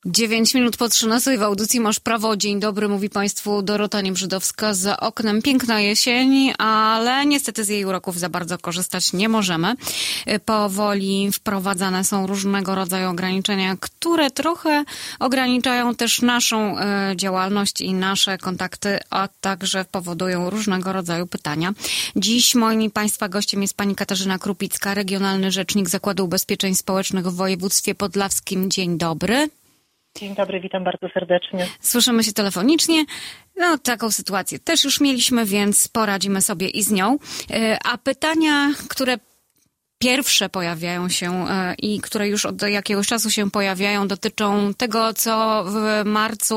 9 minut po 13 w audycji Masz Prawo. Dzień dobry, mówi Państwu Dorota Niebrzydowska. Za oknem piękna jesień, ale niestety z jej uroków za bardzo korzystać nie możemy. Powoli wprowadzane są różnego rodzaju ograniczenia, które trochę ograniczają też naszą działalność i nasze kontakty, a także powodują różnego rodzaju pytania. Dziś moim Państwa gościem jest pani Katarzyna Krupicka, Regionalny Rzecznik Zakładu Ubezpieczeń Społecznych w województwie podlaskim. Dzień dobry. Dzień dobry, witam bardzo serdecznie. Słyszymy się telefonicznie. No, taką sytuację też już mieliśmy, więc poradzimy sobie i z nią. A pytania, które pierwsze pojawiają się i które już od jakiegoś czasu się pojawiają, dotyczą tego, co w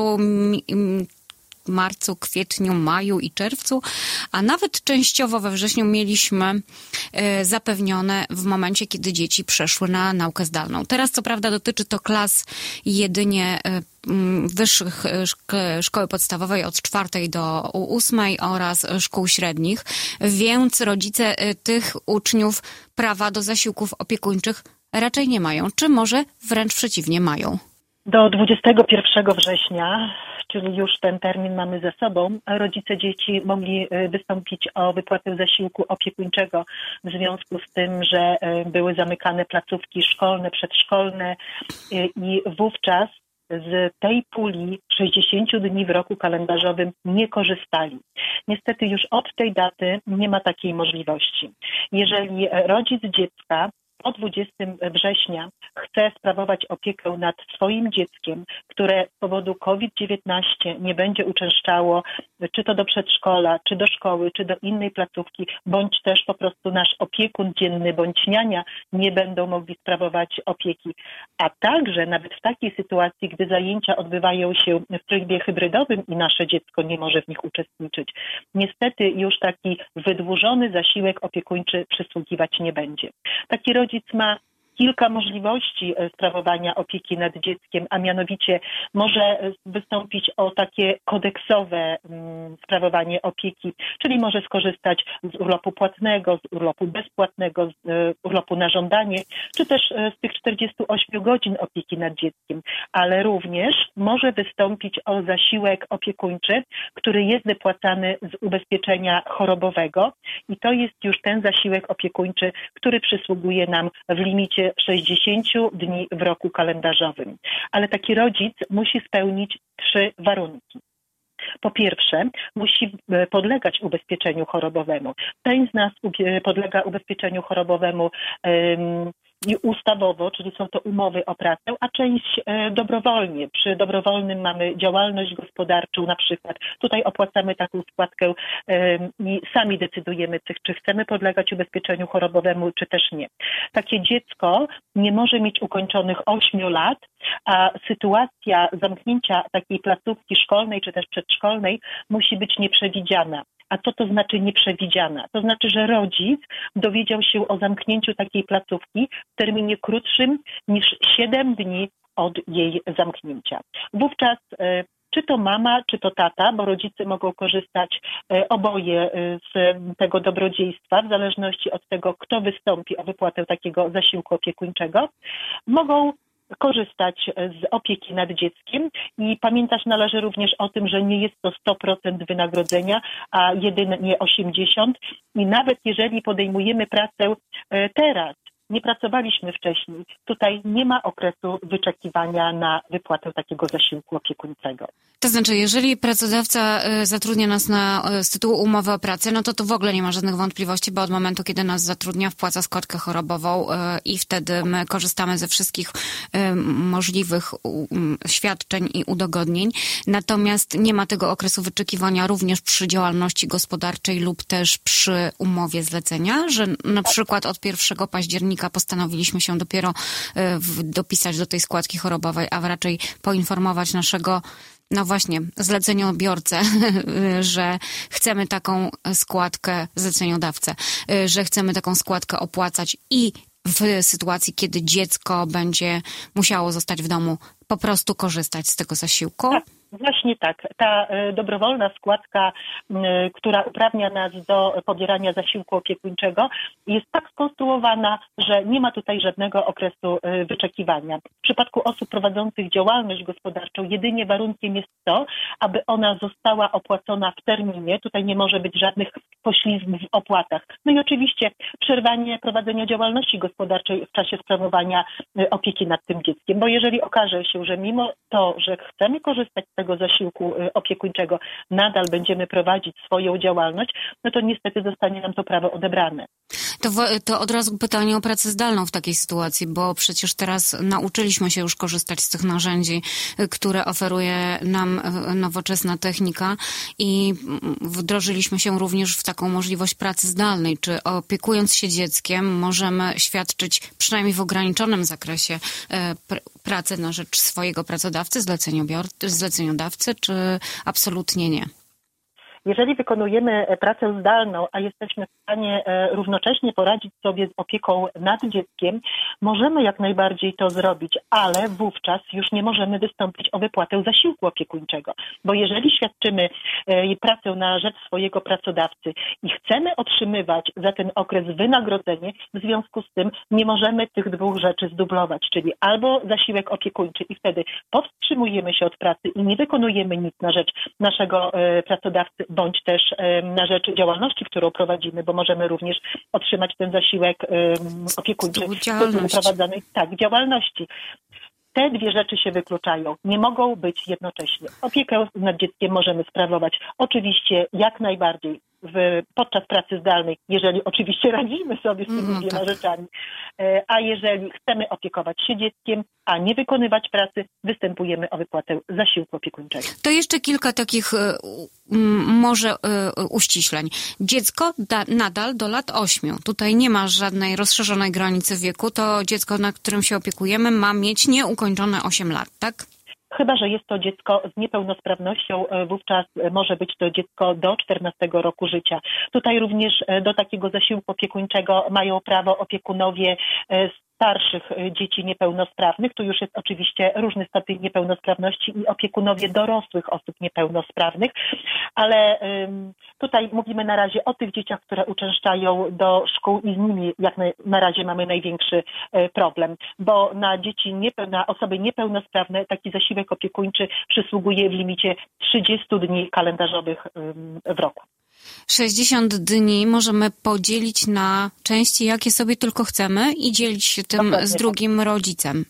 marcu, kwietniu, maju i czerwcu, a nawet częściowo we wrześniu mieliśmy zapewnione w momencie, kiedy dzieci przeszły na naukę zdalną. Teraz co prawda dotyczy to klas jedynie wyższych szkoły podstawowej od 4 do 8 oraz szkół średnich, więc rodzice tych uczniów prawa do zasiłków opiekuńczych raczej nie mają, czy może wręcz przeciwnie mają. Do 21 września, czyli już ten termin mamy za sobą, rodzice dzieci mogli wystąpić o wypłatę zasiłku opiekuńczego w związku z tym, że były zamykane placówki szkolne, przedszkolne i wówczas z tej puli 60 dni w roku kalendarzowym nie korzystali. Niestety już od tej daty nie ma takiej możliwości. Jeżeli rodzic dziecka po 20 września chce sprawować opiekę nad swoim dzieckiem, które z powodu COVID-19 nie będzie uczęszczało czy to do przedszkola, czy do szkoły, czy do innej placówki, bądź też po prostu nasz opiekun dzienny bądź niania nie będą mogli sprawować opieki. A także nawet w takiej sytuacji, gdy zajęcia odbywają się w trybie hybrydowym i nasze dziecko nie może w nich uczestniczyć, niestety już taki wydłużony zasiłek opiekuńczy przysługiwać nie będzie. Taki rodzic ma kilka możliwości sprawowania opieki nad dzieckiem, a mianowicie może wystąpić o takie kodeksowe sprawowanie opieki, czyli może skorzystać z urlopu płatnego, z urlopu bezpłatnego, z urlopu na żądanie, czy też z tych 48 godzin opieki nad dzieckiem, ale również może wystąpić o zasiłek opiekuńczy, który jest wypłacany z ubezpieczenia chorobowego i to jest już ten zasiłek opiekuńczy, który przysługuje nam w limicie 60 dni w roku kalendarzowym. Ale taki rodzic musi spełnić 3 warunki. Po pierwsze, musi podlegać ubezpieczeniu chorobowemu. Część z nas podlega ubezpieczeniu chorobowemu i ustawowo, czyli są to umowy o pracę, a część dobrowolnie. Przy dobrowolnym mamy działalność gospodarczą na przykład. Tutaj opłacamy taką składkę i sami decydujemy, czy chcemy podlegać ubezpieczeniu chorobowemu, czy też nie. Takie dziecko nie może mieć ukończonych 8 lat, a sytuacja zamknięcia takiej placówki szkolnej, czy też przedszkolnej musi być nieprzewidziana. A co to znaczy nieprzewidziana? To znaczy, że rodzic dowiedział się o zamknięciu takiej placówki w terminie krótszym niż 7 dni od jej zamknięcia. Wówczas czy to mama, czy to tata, bo rodzice mogą korzystać oboje z tego dobrodziejstwa, w zależności od tego, kto wystąpi o wypłatę takiego zasiłku opiekuńczego, mogą korzystać z opieki nad dzieckiem i pamiętać należy również o tym, że nie jest to 100% wynagrodzenia, a jedynie 80% i nawet jeżeli podejmujemy pracę teraz, nie pracowaliśmy wcześniej, tutaj nie ma okresu wyczekiwania na wypłatę takiego zasiłku opiekuńczego. To znaczy, jeżeli pracodawca zatrudnia nas z tytułu umowy o pracę, no to w ogóle nie ma żadnych wątpliwości, bo od momentu, kiedy nas zatrudnia, wpłaca składkę chorobową i wtedy my korzystamy ze wszystkich możliwych świadczeń i udogodnień. Natomiast nie ma tego okresu wyczekiwania również przy działalności gospodarczej lub też przy umowie zlecenia, że na przykład od 1 października postanowiliśmy się dopiero dopisać do tej składki chorobowej, a raczej poinformować naszego zleceniobiorcę, że chcemy taką składkę, zleceniodawcę, że chcemy taką składkę opłacać i w sytuacji, kiedy dziecko będzie musiało zostać w domu, po prostu korzystać z tego zasiłku? Tak. Właśnie tak. Ta dobrowolna składka, która uprawnia nas do pobierania zasiłku opiekuńczego, jest tak skonstruowana, że nie ma tutaj żadnego okresu wyczekiwania. W przypadku osób prowadzących działalność gospodarczą jedynie warunkiem jest to, aby ona została opłacona w terminie. Tutaj nie może być żadnych poślizgów w opłatach. No i oczywiście przerwanie prowadzenia działalności gospodarczej w czasie sprawowania opieki nad tym dzieckiem, bo jeżeli okaże się, że mimo to, że chcemy korzystać z tego zasiłku opiekuńczego, nadal będziemy prowadzić swoją działalność, no to niestety zostanie nam to prawo odebrane. To od razu pytanie o pracę zdalną w takiej sytuacji, bo przecież teraz nauczyliśmy się już korzystać z tych narzędzi, które oferuje nam nowoczesna technika i wdrożyliśmy się również w taką możliwość pracy zdalnej. Czy opiekując się dzieckiem możemy świadczyć przynajmniej w ograniczonym zakresie pracę na rzecz swojego pracodawcy, zleceniodawcy, czy absolutnie nie? Jeżeli wykonujemy pracę zdalną, a jesteśmy w stanie równocześnie poradzić sobie z opieką nad dzieckiem, możemy jak najbardziej to zrobić, ale wówczas już nie możemy wystąpić o wypłatę zasiłku opiekuńczego. Bo jeżeli świadczymy pracę na rzecz swojego pracodawcy i chcemy otrzymywać za ten okres wynagrodzenie, w związku z tym nie możemy tych dwóch rzeczy zdublować, czyli albo zasiłek opiekuńczy i wtedy powstrzymujemy się od pracy i nie wykonujemy nic na rzecz naszego pracodawcy, bądź też na rzecz działalności, którą prowadzimy, bo możemy również otrzymać ten zasiłek opiekuńczy z prowadzonej działalności. Te dwie rzeczy się wykluczają. Nie mogą być jednocześnie. Opiekę nad dzieckiem możemy sprawować oczywiście jak najbardziej podczas pracy zdalnej, jeżeli oczywiście radzimy sobie z tymi dwiema rzeczami. A jeżeli chcemy opiekować się dzieckiem, a nie wykonywać pracy, występujemy o wypłatę zasiłku opiekuńczego. To jeszcze kilka takich może uściśleń. Dziecko nadal do lat 8. Tutaj nie ma żadnej rozszerzonej granicy wieku. To dziecko, nad którym się opiekujemy, ma mieć nieukończone 8 lat, tak? Chyba że jest to dziecko z niepełnosprawnością, wówczas może być to dziecko do 14 roku życia. Tutaj również do takiego zasiłku opiekuńczego mają prawo opiekunowie starszych dzieci niepełnosprawnych. Tu już jest oczywiście różny stopień niepełnosprawności i opiekunowie dorosłych osób niepełnosprawnych, ale tutaj mówimy na razie o tych dzieciach, które uczęszczają do szkół i z nimi jak na razie mamy największy problem, bo na osoby niepełnosprawne taki zasiłek opiekuńczy przysługuje w limicie 30 dni kalendarzowych w roku. 60 dni możemy podzielić na części, jakie sobie tylko chcemy i dzielić się tym z drugim rodzicem.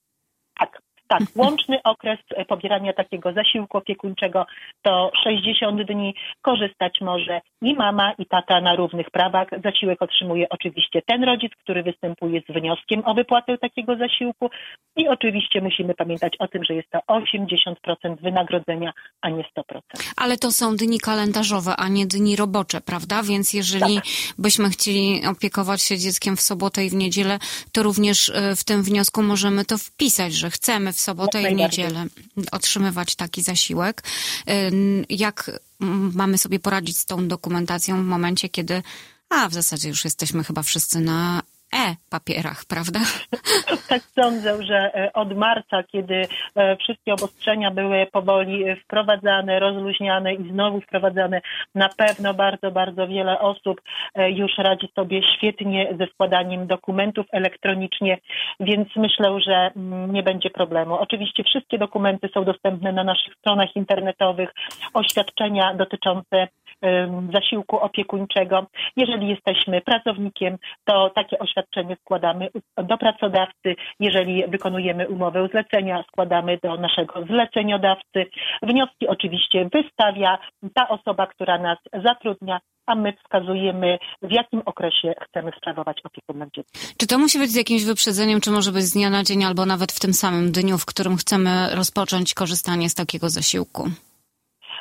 Tak, łączny okres pobierania takiego zasiłku opiekuńczego to 60 dni. Korzystać może i mama, i tata na równych prawach. Zasiłek otrzymuje oczywiście ten rodzic, który występuje z wnioskiem o wypłatę takiego zasiłku i oczywiście musimy pamiętać o tym, że jest to 80% wynagrodzenia, a nie 100%. Ale to są dni kalendarzowe, a nie dni robocze, prawda? Więc jeżeli byśmy chcieli opiekować się dzieckiem w sobotę i w niedzielę, to również w tym wniosku możemy to wpisać, że chcemy w sobotę i niedzielę otrzymywać taki zasiłek. Jak mamy sobie poradzić z tą dokumentacją w momencie, kiedy w zasadzie już jesteśmy chyba wszyscy na papierach, prawda? Tak sądzę, że od marca, kiedy wszystkie obostrzenia były powoli wprowadzane, rozluźniane i znowu wprowadzane, na pewno bardzo, bardzo wiele osób już radzi sobie świetnie ze składaniem dokumentów elektronicznie, więc myślę, że nie będzie problemu. Oczywiście wszystkie dokumenty są dostępne na naszych stronach internetowych, oświadczenia dotyczące zasiłku opiekuńczego. Jeżeli jesteśmy pracownikiem, to takie oświadczenie składamy do pracodawcy. Jeżeli wykonujemy umowę zlecenia, składamy do naszego zleceniodawcy. Wnioski oczywiście wystawia ta osoba, która nas zatrudnia, a my wskazujemy, w jakim okresie chcemy sprawować opiekę nad dzieckiem. Czy to musi być z jakimś wyprzedzeniem, czy może być z dnia na dzień, albo nawet w tym samym dniu, w którym chcemy rozpocząć korzystanie z takiego zasiłku?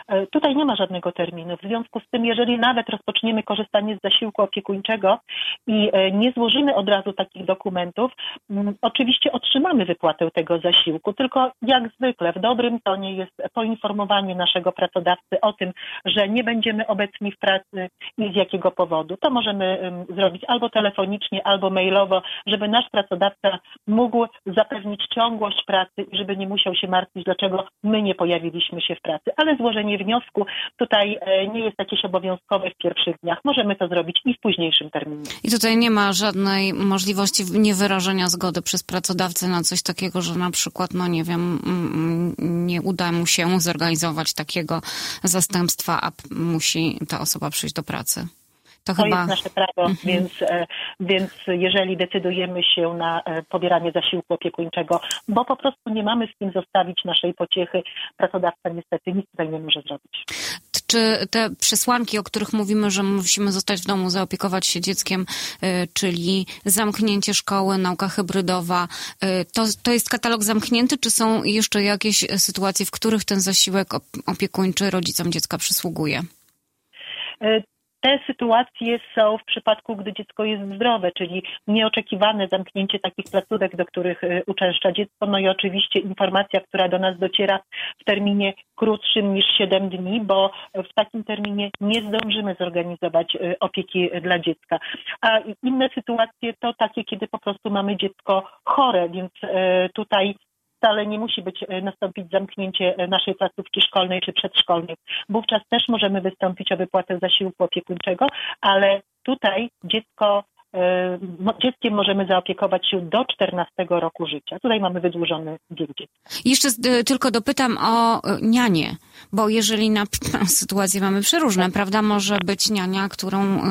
Tutaj nie ma żadnego terminu. W związku z tym, jeżeli nawet rozpoczniemy korzystanie z zasiłku opiekuńczego i nie złożymy od razu takich dokumentów, oczywiście otrzymamy wypłatę tego zasiłku, tylko jak zwykle w dobrym tonie jest poinformowanie naszego pracodawcy o tym, że nie będziemy obecni w pracy i z jakiego powodu. To możemy zrobić albo telefonicznie, albo mailowo, żeby nasz pracodawca mógł zapewnić ciągłość pracy i żeby nie musiał się martwić, dlaczego my nie pojawiliśmy się w pracy. Ale złożenie wniosku tutaj nie jest jakieś obowiązkowe w pierwszych dniach. Możemy to zrobić i w późniejszym terminie. I tutaj nie ma żadnej możliwości niewyrażenia zgody przez pracodawcę na coś takiego, że na przykład, no nie wiem, nie uda mu się zorganizować takiego zastępstwa, a musi ta osoba przyjść do pracy. To chyba jest nasze prawo, więc jeżeli decydujemy się na pobieranie zasiłku opiekuńczego, bo po prostu nie mamy z kim zostawić naszej pociechy, pracodawca niestety nic tutaj nie może zrobić. Czy te przesłanki, o których mówimy, że musimy zostać w domu, zaopiekować się dzieckiem, czyli zamknięcie szkoły, nauka hybrydowa, to jest katalog zamknięty, czy są jeszcze jakieś sytuacje, w których ten zasiłek opiekuńczy rodzicom dziecka przysługuje? Te sytuacje są w przypadku, gdy dziecko jest zdrowe, czyli nieoczekiwane zamknięcie takich placówek, do których uczęszcza dziecko. No i oczywiście informacja, która do nas dociera w terminie krótszym niż 7 dni, bo w takim terminie nie zdążymy zorganizować opieki dla dziecka. A inne sytuacje to takie, kiedy po prostu mamy dziecko chore, więc tutaj wcale nie musi nastąpić zamknięcie naszej placówki szkolnej czy przedszkolnej. Wówczas też możemy wystąpić o wypłatę zasiłku opiekuńczego, ale tutaj dzieckiem możemy zaopiekować się do 14 roku życia. Tutaj mamy wydłużony wiek dziecka. Jeszcze tylko dopytam o nianię, bo jeżeli sytuacje mamy przeróżne, prawda? Może być niania, którą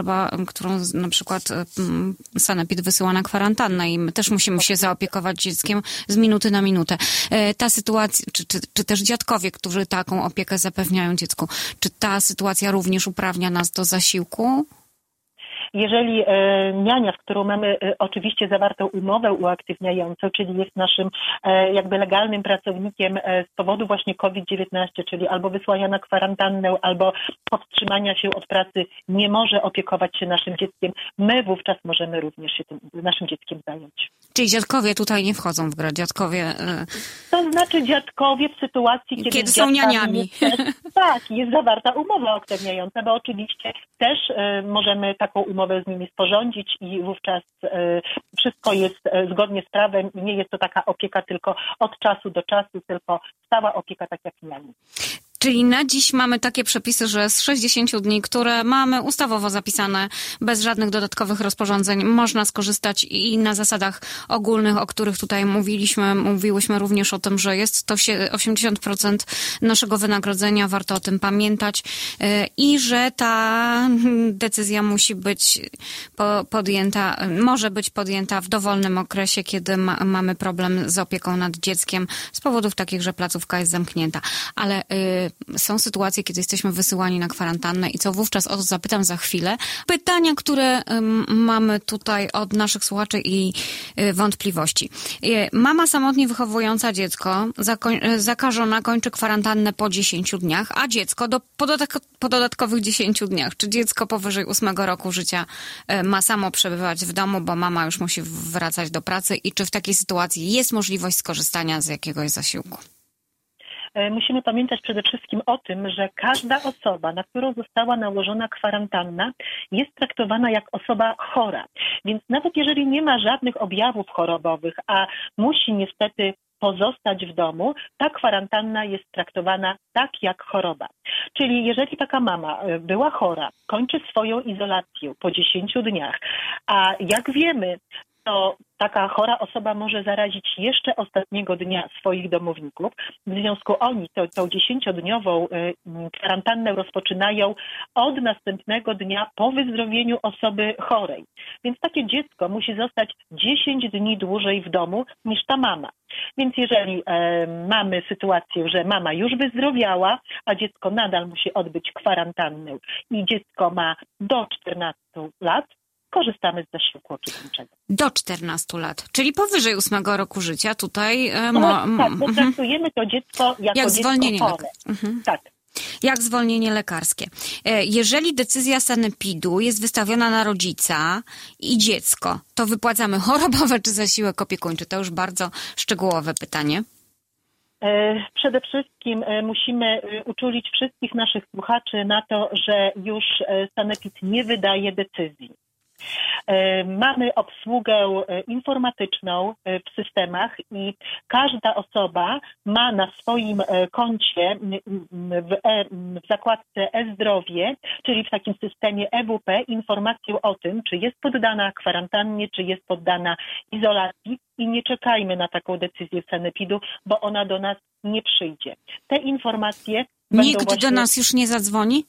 na przykład sanepid wysyła na kwarantannę i my też musimy się zaopiekować dzieckiem z minuty na minutę. Ta sytuacja, czy też dziadkowie, którzy taką opiekę zapewniają dziecku, czy ta sytuacja również uprawnia nas do zasiłku? Jeżeli niania, z którą mamy oczywiście zawartą umowę uaktywniającą, czyli jest naszym jakby legalnym pracownikiem z powodu właśnie COVID-19, czyli albo wysłania na kwarantannę, albo powstrzymania się od pracy, nie może opiekować się naszym dzieckiem, my wówczas możemy również się tym naszym dzieckiem zająć. Czyli dziadkowie tutaj nie wchodzą w grę, dziadkowie... To znaczy dziadkowie w sytuacji, kiedy są nianiami. Jest zawarta umowa uaktywniająca, bo oczywiście też możemy taką umowę z nimi sporządzić i wówczas wszystko jest zgodnie z prawem i nie jest to taka opieka tylko od czasu do czasu, tylko stała opieka tak jak niani. Czyli na dziś mamy takie przepisy, że z 60 dni, które mamy ustawowo zapisane, bez żadnych dodatkowych rozporządzeń, można skorzystać i na zasadach ogólnych, o których tutaj mówiłyśmy również o tym, że jest to 80% naszego wynagrodzenia, warto o tym pamiętać i że ta decyzja musi być może być podjęta w dowolnym okresie, kiedy mamy problem z opieką nad dzieckiem z powodów takich, że placówka jest zamknięta. Ale są sytuacje, kiedy jesteśmy wysyłani na kwarantannę i co wówczas, o to zapytam za chwilę. Pytania, które mamy tutaj od naszych słuchaczy i wątpliwości. Mama samotnie wychowująca dziecko zakażona kończy kwarantannę po 10 dniach, a dziecko po dodatkowych 10 dniach. Czy dziecko powyżej 8 roku życia ma samo przebywać w domu, bo mama już musi wracać do pracy i czy w takiej sytuacji jest możliwość skorzystania z jakiegoś zasiłku? Musimy pamiętać przede wszystkim o tym, że każda osoba, na którą została nałożona kwarantanna, jest traktowana jak osoba chora. Więc nawet jeżeli nie ma żadnych objawów chorobowych, a musi niestety pozostać w domu, ta kwarantanna jest traktowana tak jak choroba. Czyli jeżeli taka mama była chora, kończy swoją izolację po 10 dniach, a jak wiemy, to taka chora osoba może zarazić jeszcze ostatniego dnia swoich domowników. W związku oni tą 10-dniową kwarantannę rozpoczynają od następnego dnia po wyzdrowieniu osoby chorej. Więc takie dziecko musi zostać 10 dni dłużej w domu niż ta mama. Więc jeżeli mamy sytuację, że mama już wyzdrowiała, a dziecko nadal musi odbyć kwarantannę i dziecko ma do 14 lat, korzystamy z zasiłku opiekuńczego. Do 14 lat, czyli powyżej 8 roku życia tutaj... Tak, bo traktujemy to dziecko jako jak dziecko zwolnienie. chore. Tak. Jak zwolnienie lekarskie. Jeżeli decyzja sanepidu jest wystawiona na rodzica i dziecko, to wypłacamy chorobowe czy zasiłek opiekuńczy? To już bardzo szczegółowe pytanie. Przede wszystkim musimy uczulić wszystkich naszych słuchaczy na to, że już sanepid nie wydaje decyzji. Mamy obsługę informatyczną w systemach i każda osoba ma na swoim koncie w zakładce e-zdrowie, czyli w takim systemie EWP, informację o tym, czy jest poddana kwarantannie, czy jest poddana izolacji i nie czekajmy na taką decyzję sanepidu, bo ona do nas nie przyjdzie. Te informacje Nikt do nas już nie zadzwoni?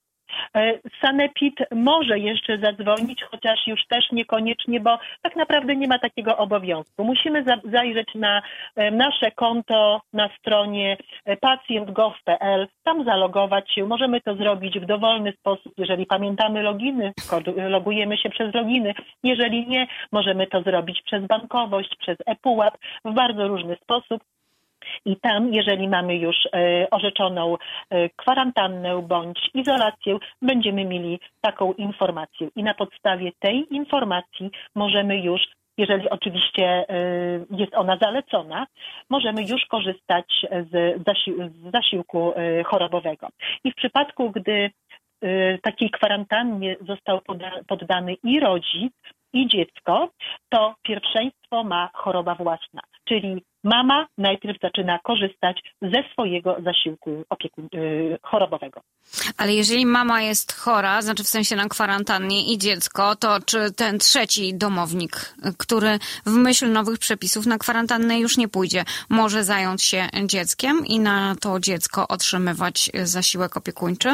Sanepid może jeszcze zadzwonić, chociaż już też niekoniecznie, bo tak naprawdę nie ma takiego obowiązku. Musimy zajrzeć na nasze konto na stronie pacjent.gov.pl, tam zalogować się. Możemy to zrobić w dowolny sposób. Jeżeli pamiętamy loginy, logujemy się przez loginy. Jeżeli nie, możemy to zrobić przez bankowość, przez ePUAP, w bardzo różny sposób. I tam, jeżeli mamy już orzeczoną kwarantannę bądź izolację, będziemy mieli taką informację. I na podstawie tej informacji możemy już, jeżeli oczywiście jest ona zalecona, możemy już korzystać z zasiłku chorobowego. I w przypadku, gdy takiej kwarantannie został poddany i rodzic, i dziecko, to pierwszeństwo ma choroba własna, czyli mama najpierw zaczyna korzystać ze swojego zasiłku chorobowego. Ale jeżeli mama jest chora, znaczy w sensie na kwarantannie i dziecko, to czy ten trzeci domownik, który w myśl nowych przepisów na kwarantannę już nie pójdzie, może zająć się dzieckiem i na to dziecko otrzymywać zasiłek opiekuńczy?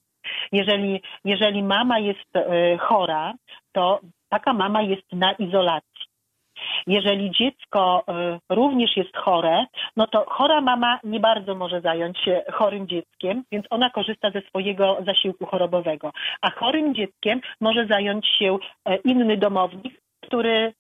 Jeżeli mama jest chora, to taka mama jest na izolacji. Jeżeli dziecko również jest chore, no to chora mama nie bardzo może zająć się chorym dzieckiem, więc ona korzysta ze swojego zasiłku chorobowego. A chorym dzieckiem może zająć się inny domownik, który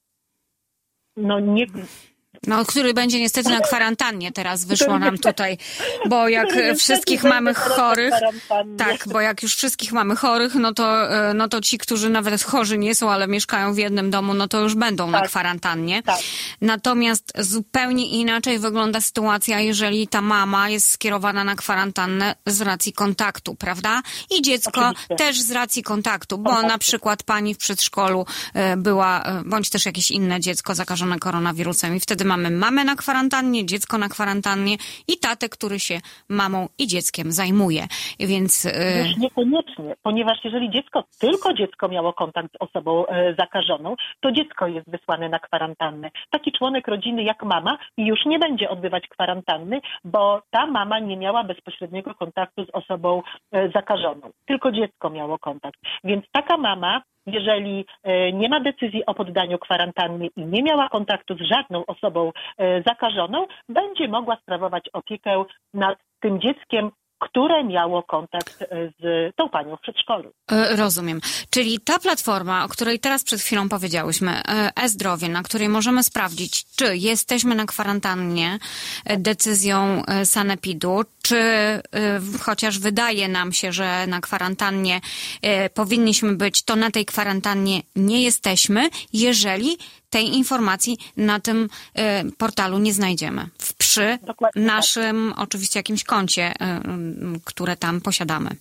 który będzie niestety na kwarantannie, teraz wyszło nam tutaj, bo jak wszystkich mamy chorych, bo jak już wszystkich mamy chorych, no to ci, którzy nawet chorzy nie są, ale mieszkają w jednym domu, no to już będą na kwarantannie. Tak. Natomiast zupełnie inaczej wygląda sytuacja, jeżeli ta mama jest skierowana na kwarantannę z racji kontaktu, prawda? I dziecko oczywiście też z racji kontaktu, bo na przykład pani w przedszkolu była, bądź też jakieś inne dziecko zakażone koronawirusem i wtedy mamy mamę na kwarantannie, dziecko na kwarantannie i tatę, który się mamą i dzieckiem zajmuje. Więc już niekoniecznie, ponieważ jeżeli tylko dziecko miało kontakt z osobą zakażoną, to dziecko jest wysłane na kwarantannę. Taki członek rodziny jak mama już nie będzie odbywać kwarantanny, bo ta mama nie miała bezpośredniego kontaktu z osobą zakażoną. Tylko dziecko miało kontakt. Więc taka mama, jeżeli nie ma decyzji o poddaniu kwarantannie i nie miała kontaktu z żadną osobą zakażoną, będzie mogła sprawować opiekę nad tym dzieckiem, które miało kontakt z tą panią w przedszkolu. Rozumiem. Czyli ta platforma, o której teraz przed chwilą powiedziałyśmy, e-zdrowie, na której możemy sprawdzić, czy jesteśmy na kwarantannie decyzją sanepidu, czy chociaż wydaje nam się, że na kwarantannie powinniśmy być, to na tej kwarantannie nie jesteśmy, jeżeli tej informacji na tym portalu nie znajdziemy. Przy dokładnie naszym oczywiście jakimś koncie, które tam posiadamy.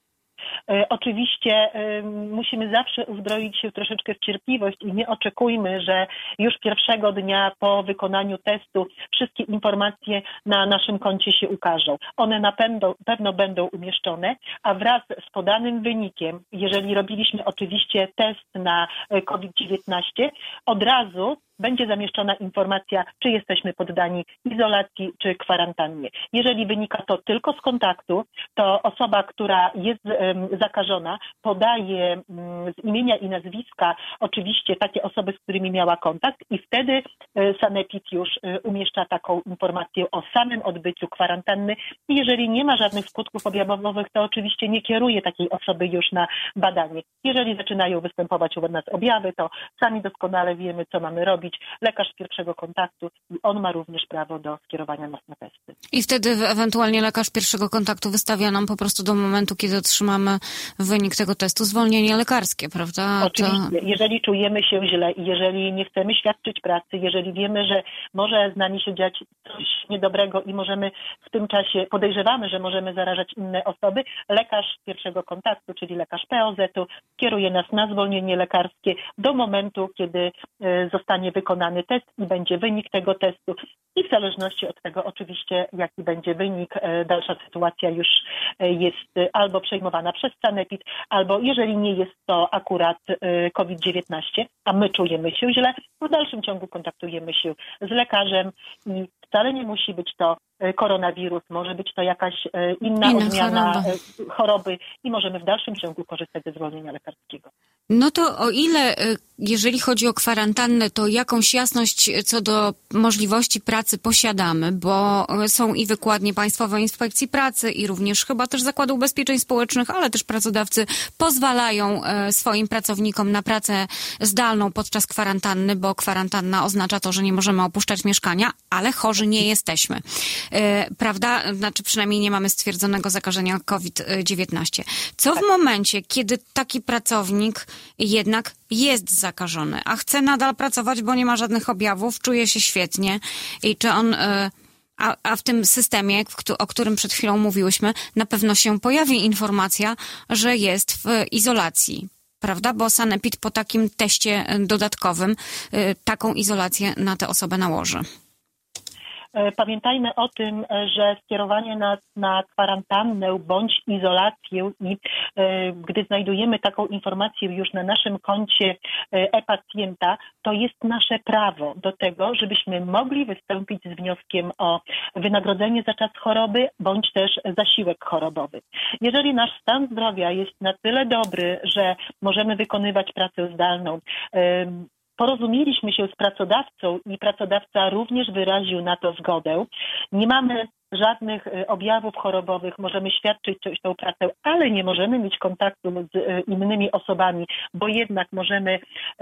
Oczywiście musimy zawsze uzbroić się troszeczkę w cierpliwość i nie oczekujmy, że już pierwszego dnia po wykonaniu testu wszystkie informacje na naszym koncie się ukażą. One na pewno będą umieszczone, a wraz z podanym wynikiem, jeżeli robiliśmy oczywiście test na COVID-19, od razu będzie zamieszczona informacja, czy jesteśmy poddani izolacji, czy kwarantannie. Jeżeli wynika to tylko z kontaktu, to osoba, która jest zakażona, podaje z imienia i nazwiska oczywiście takie osoby, z którymi miała kontakt i wtedy sanepid już umieszcza taką informację o samym odbyciu kwarantanny i jeżeli nie ma żadnych skutków objawowych, to oczywiście nie kieruje takiej osoby już na badanie. Jeżeli zaczynają występować u nas objawy, to sami doskonale wiemy, co mamy robić. zrobić lekarz pierwszego kontaktu i on ma również prawo do skierowania nas na testy. I wtedy ewentualnie lekarz pierwszego kontaktu wystawia nam po prostu do momentu, kiedy otrzymamy wynik tego testu, zwolnienie lekarskie, prawda? Oczywiście. Jeżeli czujemy się źle i jeżeli nie chcemy świadczyć pracy, jeżeli wiemy, że może z nami się dziać coś niedobrego i możemy w tym czasie, podejrzewamy, że możemy zarażać inne osoby, lekarz pierwszego kontaktu, czyli lekarz POZ-u, kieruje nas na zwolnienie lekarskie do momentu, kiedy zostanie wykonany test i będzie wynik tego testu. I w zależności od tego oczywiście, jaki będzie wynik, dalsza sytuacja już jest albo przejmowana przez sanepid, albo jeżeli nie jest to akurat COVID-19, a my czujemy się źle, w dalszym ciągu kontaktujemy się z lekarzem i wcale nie musi być to koronawirus, może być to jakaś inna odmiana choroby i możemy w dalszym ciągu korzystać ze zwolnienia lekarskiego. No to o ile, jeżeli chodzi o kwarantannę, to jakąś jasność co do możliwości pracy posiadamy, bo są i wykładnie Państwowej Inspekcji Pracy i również chyba też Zakładu Ubezpieczeń Społecznych, ale też pracodawcy pozwalają swoim pracownikom na pracę zdalną podczas kwarantanny, bo kwarantanna oznacza to, że nie możemy opuszczać mieszkania, ale chorzy nie jesteśmy. Prawda? Znaczy przynajmniej nie mamy stwierdzonego zakażenia COVID-19. Co w momencie, kiedy taki pracownik jednak jest zakażony, a chce nadal pracować, bo nie ma żadnych objawów, czuje się świetnie i czy on... A w tym systemie, o którym przed chwilą mówiłyśmy, na pewno się pojawi informacja, że jest w izolacji, prawda? Bo sanepid po takim teście dodatkowym taką izolację na tę osobę nałoży. Pamiętajmy o tym, że skierowanie nas na kwarantannę bądź izolację i gdy znajdujemy taką informację już na naszym koncie e-pacjenta, to jest nasze prawo do tego, żebyśmy mogli wystąpić z wnioskiem o wynagrodzenie za czas choroby bądź też zasiłek chorobowy. Jeżeli nasz stan zdrowia jest na tyle dobry, że możemy wykonywać pracę zdalną, porozumieliśmy się z pracodawcą i pracodawca również wyraził na to zgodę. Nie mamy żadnych objawów chorobowych, możemy świadczyć tą pracę, ale nie możemy mieć kontaktu z innymi osobami, bo jednak możemy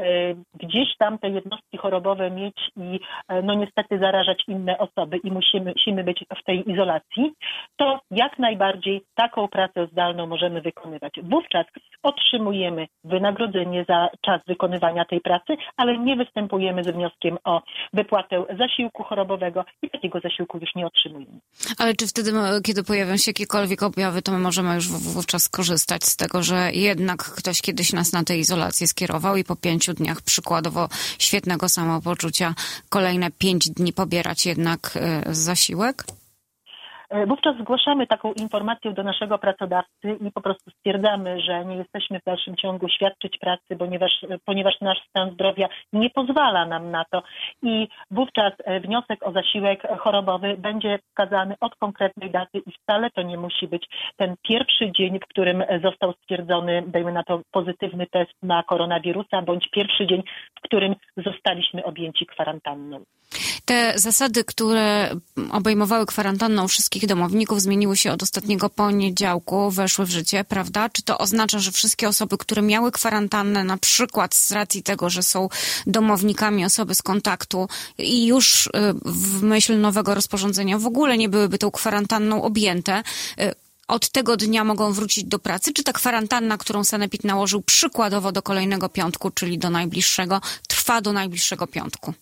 gdzieś tam te jednostki chorobowe mieć i no niestety zarażać inne osoby i musimy być w tej izolacji, to jak najbardziej taką pracę zdalną możemy wykonywać. Wówczas otrzymujemy wynagrodzenie za czas wykonywania tej pracy, ale nie występujemy z wnioskiem o wypłatę zasiłku chorobowego i takiego zasiłku już nie otrzymujemy. Ale czy wtedy, kiedy pojawią się jakiekolwiek objawy, to my możemy już wówczas skorzystać z tego, że jednak ktoś kiedyś nas na tej izolacji skierował i po 5 dniach przykładowo świetnego samopoczucia kolejne 5 dni pobierać jednak zasiłek? Wówczas zgłaszamy taką informację do naszego pracodawcy i po prostu stwierdzamy, że nie jesteśmy w dalszym ciągu świadczyć pracy, ponieważ nasz stan zdrowia nie pozwala nam na to i wówczas wniosek o zasiłek chorobowy będzie wskazany od konkretnej daty i wcale to nie musi być ten pierwszy dzień, w którym został stwierdzony, dajmy na to, pozytywny test na koronawirusa, bądź pierwszy dzień, w którym zostaliśmy objęci kwarantanną. Te zasady, które obejmowały kwarantanną wszystkich domowników, zmieniły się od ostatniego poniedziałku, weszły w życie, prawda? Czy to oznacza, że wszystkie osoby, które miały kwarantannę, na przykład z racji tego, że są domownikami osoby z kontaktu i już w myśl nowego rozporządzenia w ogóle nie byłyby tą kwarantanną objęte, od tego dnia mogą wrócić do pracy? Czy ta kwarantanna, którą sanepid nałożył przykładowo do kolejnego piątku, czyli do najbliższego, trwa do najbliższego piątku?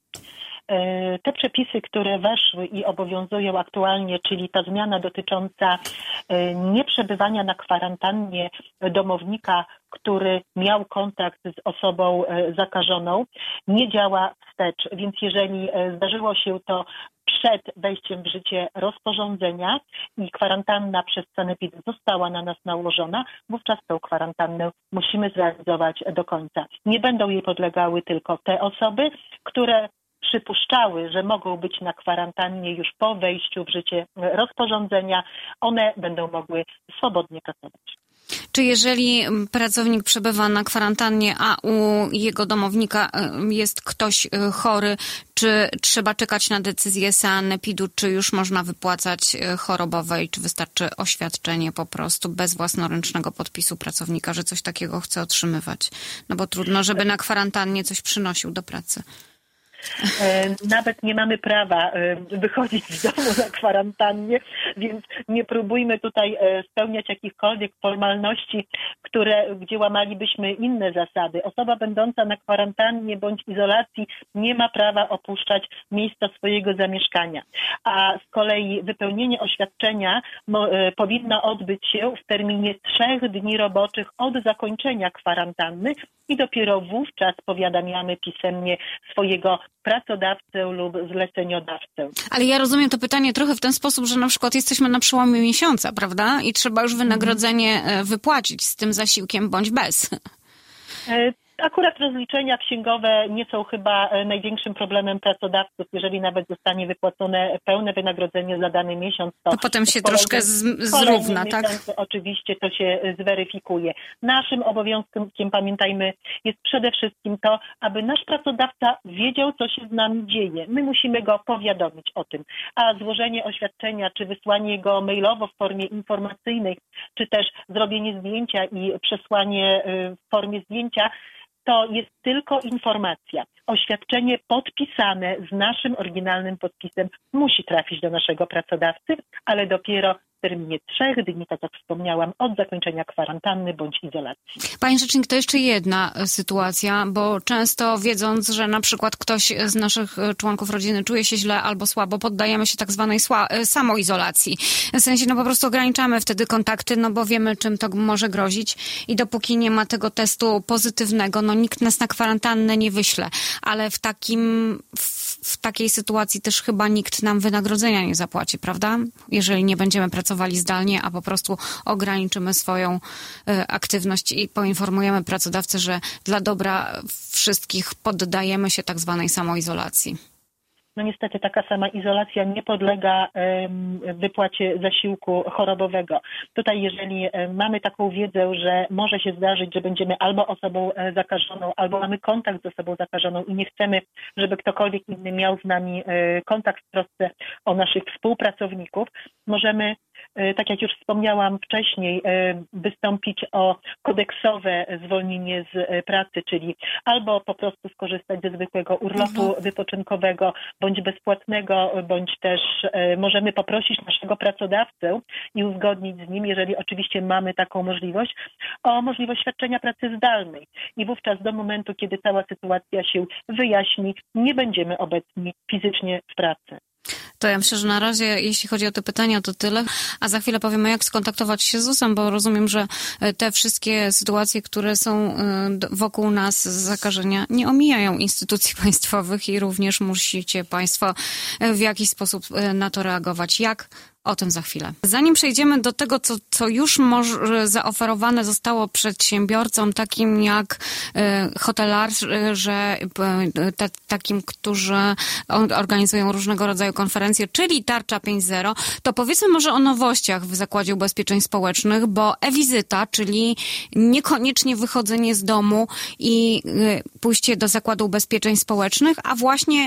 Te przepisy, które weszły i obowiązują aktualnie, czyli ta zmiana dotycząca nieprzebywania na kwarantannie domownika, który miał kontakt z osobą zakażoną, nie działa wstecz. Więc jeżeli zdarzyło się to przed wejściem w życie rozporządzenia i kwarantanna przez sanepid została na nas nałożona, wówczas tę kwarantannę musimy zrealizować do końca. Nie będą jej podlegały tylko te osoby, które przypuszczały, że mogą być na kwarantannie już po wejściu w życie rozporządzenia, one będą mogły swobodnie pracować. Czy jeżeli pracownik przebywa na kwarantannie, a u jego domownika jest ktoś chory, czy trzeba czekać na decyzję sanepidu, czy już można wypłacać chorobowe i czy wystarczy oświadczenie po prostu bez własnoręcznego podpisu pracownika, że coś takiego chce otrzymywać? No bo trudno, żeby na kwarantannie coś przynosił do pracy. Nawet nie mamy prawa wychodzić z domu na kwarantannie, więc nie próbujmy tutaj spełniać jakichkolwiek formalności, gdzie łamalibyśmy inne zasady. Osoba będąca na kwarantannie bądź izolacji nie ma prawa opuszczać miejsca swojego zamieszkania. A z kolei wypełnienie oświadczenia powinno odbyć się w terminie 3 dni roboczych od zakończenia kwarantanny i dopiero wówczas powiadamiamy pisemnie swojego pracodawcę lub zleceniodawcę. Ale ja rozumiem to pytanie trochę w ten sposób, że na przykład jesteśmy na przełomie miesiąca, prawda? I trzeba już wynagrodzenie wypłacić z tym zasiłkiem bądź bez. Akurat rozliczenia księgowe nie są chyba największym problemem pracodawców. Jeżeli nawet zostanie wypłacone pełne wynagrodzenie za dany miesiąc, to potem się troszkę zrówna, tak? Oczywiście to się zweryfikuje. Naszym obowiązkiem, pamiętajmy, jest przede wszystkim to, aby nasz pracodawca wiedział, co się z nami dzieje. My musimy go powiadomić o tym. A złożenie oświadczenia, czy wysłanie go mailowo w formie informacyjnej, czy też zrobienie zdjęcia i przesłanie w formie zdjęcia, to jest tylko informacja. Oświadczenie podpisane z naszym oryginalnym podpisem musi trafić do naszego pracodawcy, ale dopiero w terminie 3 dni, tak jak wspomniałam, od zakończenia kwarantanny bądź izolacji. Pani rzecznik, to jeszcze jedna sytuacja, bo często wiedząc, że na przykład ktoś z naszych członków rodziny czuje się źle albo słabo, poddajemy się tak zwanej samoizolacji. W sensie, po prostu ograniczamy wtedy kontakty, bo wiemy, czym to może grozić i dopóki nie ma tego testu pozytywnego, nikt nas na kwarantannę nie wyśle, ale w takiej sytuacji też chyba nikt nam wynagrodzenia nie zapłaci, prawda? Jeżeli nie będziemy pracowali zdalnie, a po prostu ograniczymy swoją aktywność i poinformujemy pracodawcę, że dla dobra wszystkich poddajemy się tak zwanej samoizolacji. Niestety taka sama izolacja nie podlega wypłacie zasiłku chorobowego. Tutaj jeżeli mamy taką wiedzę, że może się zdarzyć, że będziemy albo osobą zakażoną, albo mamy kontakt z osobą zakażoną i nie chcemy, żeby ktokolwiek inny miał z nami kontakt w trosce o naszych współpracowników, możemy, tak jak już wspomniałam wcześniej, wystąpić o kodeksowe zwolnienie z pracy, czyli albo po prostu skorzystać ze zwykłego urlopu wypoczynkowego, bądź bezpłatnego, bądź też możemy poprosić naszego pracodawcę i uzgodnić z nim, jeżeli oczywiście mamy taką możliwość, o możliwość świadczenia pracy zdalnej. I wówczas do momentu, kiedy cała sytuacja się wyjaśni, nie będziemy obecni fizycznie w pracy. To ja myślę, że na razie, jeśli chodzi o te pytania, to tyle. A za chwilę powiemy, jak skontaktować się z ZUS-em, bo rozumiem, że te wszystkie sytuacje, które są wokół nas z zakażenia, nie omijają instytucji państwowych i również musicie Państwo w jakiś sposób na to reagować. Jak? O tym za chwilę. Zanim przejdziemy do tego, co już zaoferowane zostało przedsiębiorcom, takim jak hotelarze, takim, którzy organizują różnego rodzaju konferencje, czyli Tarcza 5.0, to powiedzmy może o nowościach w Zakładzie Ubezpieczeń Społecznych, bo e-wizyta, czyli niekoniecznie wychodzenie z domu i pójście do Zakładu Ubezpieczeń Społecznych, a właśnie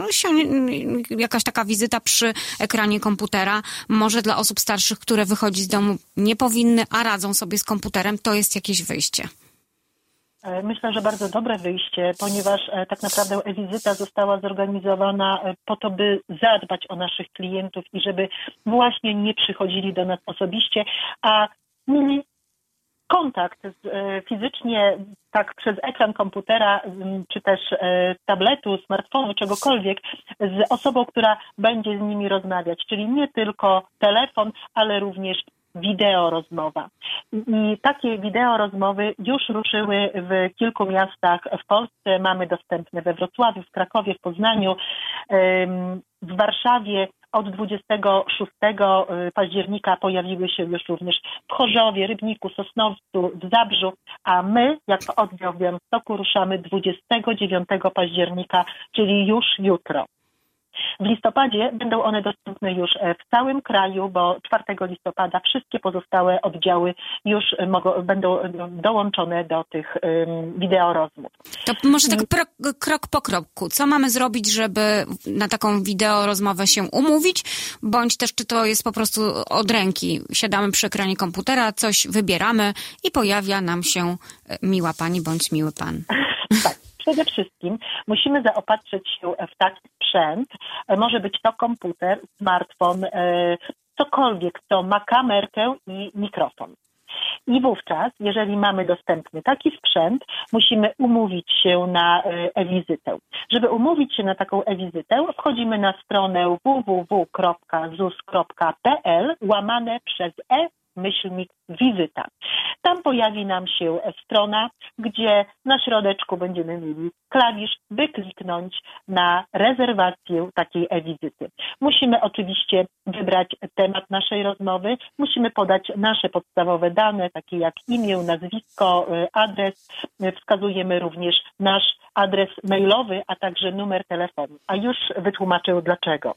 jakaś taka wizyta przy ekranie komputera, może dla osób starszych, które wychodzić z domu nie powinny, a radzą sobie z komputerem, to jest jakieś wyjście. Myślę, że bardzo dobre wyjście, ponieważ tak naprawdę e-wizyta została zorganizowana po to, by zadbać o naszych klientów i żeby właśnie nie przychodzili do nas osobiście, a mieli kontakt fizycznie, tak przez ekran komputera, czy też tabletu, smartfonu, czegokolwiek, z osobą, która będzie z nimi rozmawiać. Czyli nie tylko telefon, ale również wideo rozmowa. I takie wideo rozmowy już ruszyły w kilku miastach w Polsce. Mamy dostępne we Wrocławiu, w Krakowie, w Poznaniu, w Warszawie. Od 26 października pojawiły się już również w Chorzowie, Rybniku, Sosnowcu, w Zabrzu, a my jako oddział w Białymstoku ruszamy 29 października, czyli już jutro. W listopadzie będą one dostępne już w całym kraju, bo 4 listopada wszystkie pozostałe oddziały już będą dołączone do tych wideorozmów. To może tak krok po kroku. Co mamy zrobić, żeby na taką wideorozmowę się umówić? Bądź też, czy to jest po prostu od ręki? Siadamy przy ekranie komputera, coś wybieramy i pojawia nam się miła pani bądź miły pan. Tak. Przede wszystkim musimy zaopatrzyć się w taki sprzęt, może być to komputer, smartfon, cokolwiek, co ma kamerkę i mikrofon. I wówczas, jeżeli mamy dostępny taki sprzęt, musimy umówić się na e-wizytę. Żeby umówić się na taką e-wizytę, wchodzimy na stronę www.zus.pl/wizyta. Tam pojawi nam się strona, gdzie na środeczku będziemy mieli klawisz, by kliknąć na rezerwację takiej e-wizyty. Musimy oczywiście wybrać temat naszej rozmowy, musimy podać nasze podstawowe dane, takie jak imię, nazwisko, adres. Wskazujemy również nasz adres mailowy, a także numer telefonu. A już wytłumaczę dlaczego.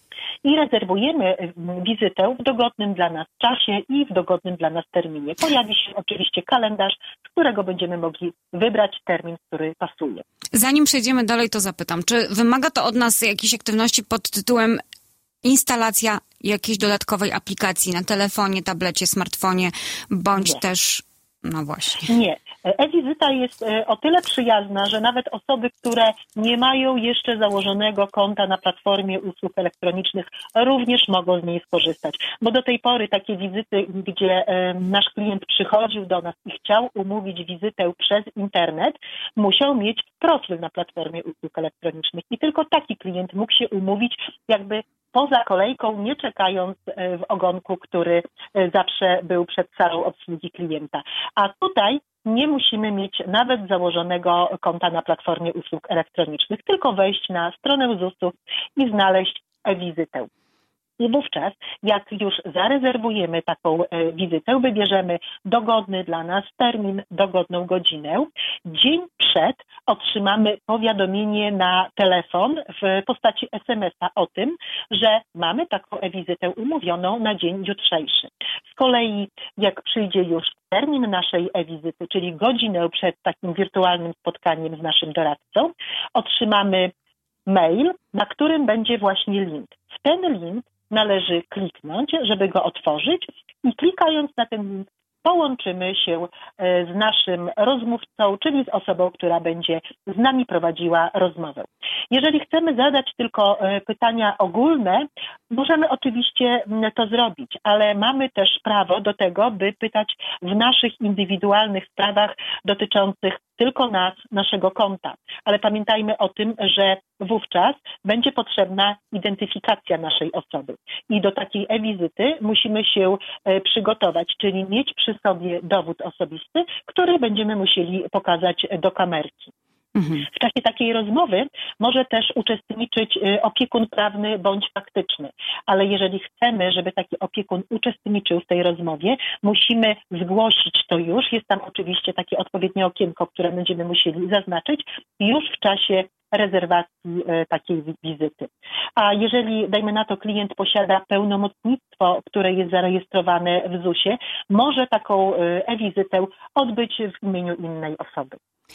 I rezerwujemy wizytę w dogodnym dla nas czasie i w dogodnym dla nas terminie. Pojawi się oczywiście kalendarz, z którego będziemy mogli wybrać termin, który pasuje. Zanim przejdziemy dalej, to zapytam, czy wymaga to od nas jakiejś aktywności pod tytułem instalacja jakiejś dodatkowej aplikacji na telefonie, tablecie, smartfonie, bądź też... No właśnie. Nie. E-wizyta jest o tyle przyjazna, że nawet osoby, które nie mają jeszcze założonego konta na platformie usług elektronicznych, również mogą z niej skorzystać. Bo do tej pory takie wizyty, gdzie nasz klient przychodził do nas i chciał umówić wizytę przez internet, musiał mieć profil na platformie usług elektronicznych. I tylko taki klient mógł się umówić jakby poza kolejką, nie czekając w ogonku, który zawsze był przed salą obsługi klienta. A tutaj nie musimy mieć nawet założonego konta na platformie usług elektronicznych, tylko wejść na stronę ZUS-u i znaleźć e-wizytę. I wówczas, jak już zarezerwujemy taką wizytę, wybierzemy dogodny dla nas termin, dogodną godzinę, dzień przed otrzymamy powiadomienie na telefon w postaci SMS-a o tym, że mamy taką e-wizytę umówioną na dzień jutrzejszy. Z kolei jak przyjdzie już termin naszej e-wizyty, czyli godzinę przed takim wirtualnym spotkaniem z naszym doradcą, otrzymamy mail, na którym będzie właśnie link. W ten link należy kliknąć, żeby go otworzyć i klikając na ten link połączymy się z naszym rozmówcą, czyli z osobą, która będzie z nami prowadziła rozmowę. Jeżeli chcemy zadać tylko pytania ogólne, możemy oczywiście to zrobić, ale mamy też prawo do tego, by pytać w naszych indywidualnych sprawach dotyczących tylko nas, naszego konta. Ale pamiętajmy o tym, że wówczas będzie potrzebna identyfikacja naszej osoby. I do takiej e-wizyty musimy się przygotować, czyli mieć przy sobie dowód osobisty, który będziemy musieli pokazać do kamerki. W czasie takiej rozmowy może też uczestniczyć opiekun prawny bądź faktyczny, ale jeżeli chcemy, żeby taki opiekun uczestniczył w tej rozmowie, musimy zgłosić to już. Jest tam oczywiście takie odpowiednie okienko, które będziemy musieli zaznaczyć już w czasie rezerwacji takiej wizyty. A jeżeli, dajmy na to, klient posiada pełnomocnictwo, które jest zarejestrowane w ZUS-ie, może taką e-wizytę odbyć w imieniu innej osoby.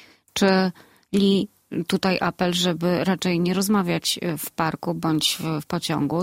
Czyli tutaj apel, żeby raczej nie rozmawiać w parku bądź w pociągu,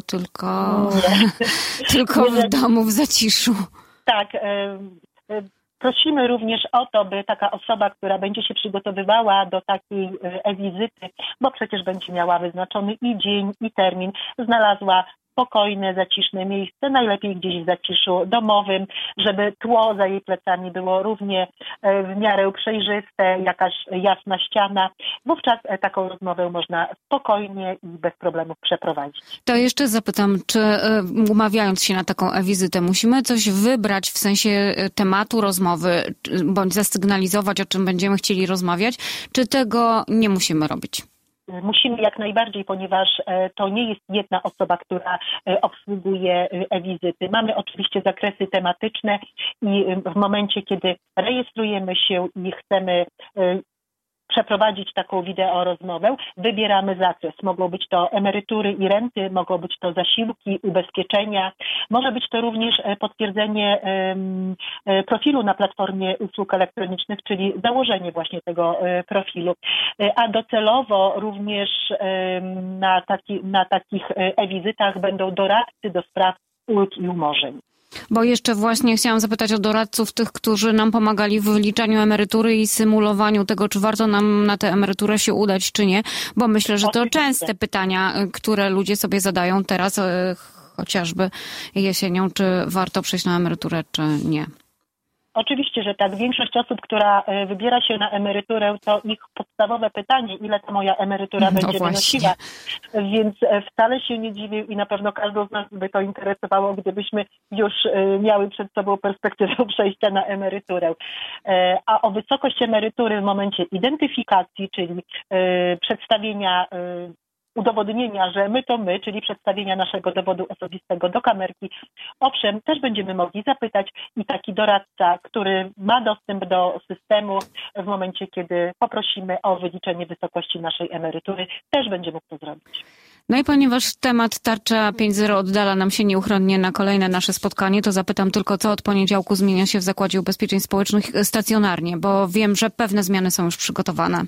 tylko w domu, w zaciszu. Tak. Prosimy również o to, by taka osoba, która będzie się przygotowywała do takiej e-wizyty, bo przecież będzie miała wyznaczony i dzień, i termin, znalazła spokojne, zaciszne miejsce, najlepiej gdzieś w zaciszu domowym, żeby tło za jej plecami było równie w miarę przejrzyste, jakaś jasna ściana. Wówczas taką rozmowę można spokojnie i bez problemów przeprowadzić. To jeszcze zapytam, czy umawiając się na taką e-wizytę musimy coś wybrać w sensie tematu rozmowy, bądź zasygnalizować, o czym będziemy chcieli rozmawiać, czy tego nie musimy robić? Musimy jak najbardziej, ponieważ to nie jest jedna osoba, która obsługuje e-wizyty. Mamy oczywiście zakresy tematyczne i w momencie, kiedy rejestrujemy się i chcemy przeprowadzić taką wideorozmowę, wybieramy zakres. Mogą być to emerytury i renty, mogą być to zasiłki, ubezpieczenia. Może być to również potwierdzenie profilu na platformie usług elektronicznych, czyli założenie właśnie tego profilu. A docelowo również na takich e-wizytach będą doradcy do spraw ulg i umorzeń. Bo jeszcze właśnie chciałam zapytać o doradców, tych, którzy nam pomagali w wyliczaniu emerytury i symulowaniu tego, czy warto nam na tę emeryturę się udać, czy nie. Bo myślę, że to częste pytania, które ludzie sobie zadają teraz, chociażby jesienią, czy warto przejść na emeryturę, czy nie. Oczywiście, że tak. Większość osób, która wybiera się na emeryturę, to ich podstawowe pytanie, ile ta moja emerytura będzie wynosiła. Więc wcale się nie dziwię i na pewno każdą z nas by to interesowało, gdybyśmy już miały przed sobą perspektywę przejścia na emeryturę. A o wysokość emerytury w momencie identyfikacji, czyli przedstawienia udowodnienia, że my to my, czyli przedstawienia naszego dowodu osobistego do kamerki. Owszem, też będziemy mogli zapytać i taki doradca, który ma dostęp do systemu w momencie, kiedy poprosimy o wyliczenie wysokości naszej emerytury, też będzie mógł to zrobić. No i ponieważ temat Tarcza 5.0 oddala nam się nieuchronnie na kolejne nasze spotkanie, to zapytam tylko, co od poniedziałku zmienia się w Zakładzie Ubezpieczeń Społecznych stacjonarnie, bo wiem, że pewne zmiany są już przygotowane.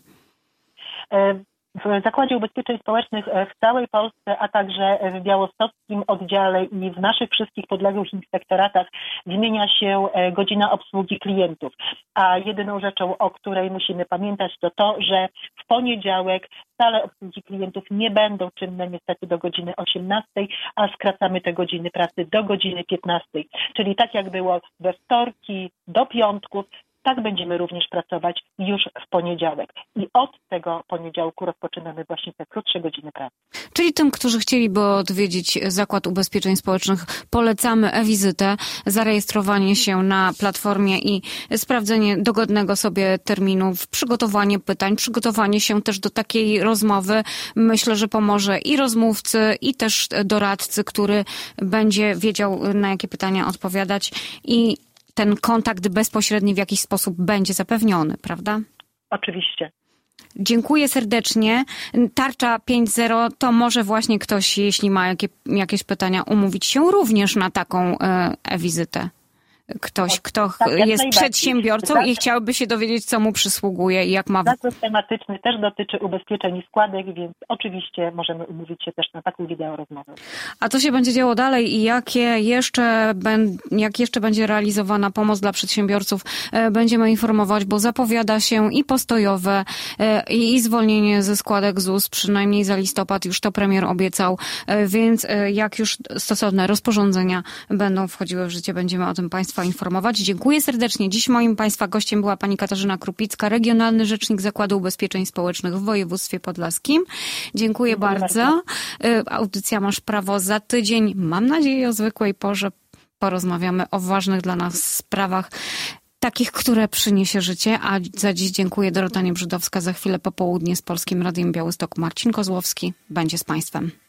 W Zakładzie Ubezpieczeń Społecznych w całej Polsce, a także w białostockim oddziale i w naszych wszystkich podległych inspektoratach zmienia się godzina obsługi klientów. A jedyną rzeczą, o której musimy pamiętać, to to, że w poniedziałek sale obsługi klientów nie będą czynne niestety do godziny 18, a skracamy te godziny pracy do godziny 15. Czyli tak jak było we wtorki do piątków, tak będziemy również pracować już w poniedziałek. I od tego poniedziałku rozpoczynamy właśnie te krótsze godziny pracy. Czyli tym, którzy chcieliby odwiedzić Zakład Ubezpieczeń Społecznych, polecamy e-wizytę, zarejestrowanie się na platformie i sprawdzenie dogodnego sobie terminu, przygotowanie pytań, przygotowanie się też do takiej rozmowy. Myślę, że pomoże i rozmówcy, i też doradcy, który będzie wiedział, na jakie pytania odpowiadać i ten kontakt bezpośredni w jakiś sposób będzie zapewniony, prawda? Oczywiście. Dziękuję serdecznie. Tarcza 5.0 to może właśnie ktoś, jeśli ma jakieś pytania, umówić się również na taką e-wizytę. Ktoś, kto jest przedsiębiorcą i chciałby się dowiedzieć, co mu przysługuje i jak ma... Zakres tematyczny też dotyczy ubezpieczeń i składek, więc oczywiście możemy umówić się też na taką wideorozmowę. A co się będzie działo dalej i jak jeszcze będzie realizowana pomoc dla przedsiębiorców, będziemy informować, bo zapowiada się i postojowe, i zwolnienie ze składek ZUS, przynajmniej za listopad, już to premier obiecał, więc jak już stosowne rozporządzenia będą wchodziły w życie, będziemy o tym Państwa informować. Dziękuję serdecznie. Dziś moim Państwa gościem była pani Katarzyna Krupicka, Regionalny Rzecznik Zakładu Ubezpieczeń Społecznych w województwie podlaskim. Dziękuję bardzo. Audycja Masz Prawo za tydzień. Mam nadzieję o zwykłej porze porozmawiamy o ważnych dla nas sprawach, takich, które przyniesie życie. A za dziś dziękuję. Dorota Niebrzydowska. Za chwilę popołudnie z Polskim Radiem Białystok Marcin Kozłowski będzie z Państwem.